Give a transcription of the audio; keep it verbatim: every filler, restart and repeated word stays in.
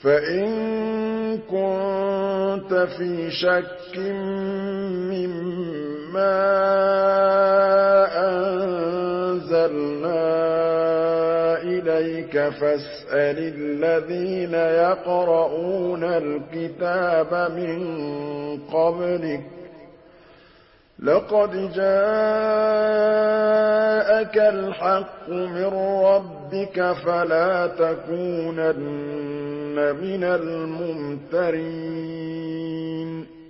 فَإِن كُنتَ فِي شَكٍّ مِّمَّا أَنزَلْنَا إِلَيْكَ فَاسْأَلِ الَّذِينَ يَقْرَءُونَ الْكِتَابَ مِن قَبْلِكَ ۚ لَقَدْ جَاءَكَ الْحَقُّ مِن رَّبِّكَ فَلَا تَكُونَنَّ مِنَ الْمُمْتَرِينَ